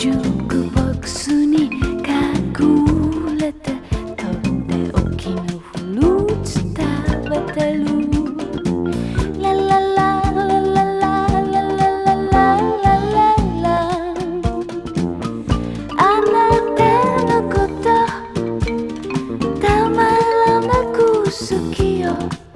ジュークボックスに隠れてとっておきのフルーツ食べてる。ラララララララララララ。あなたのことたまらなく好きよ。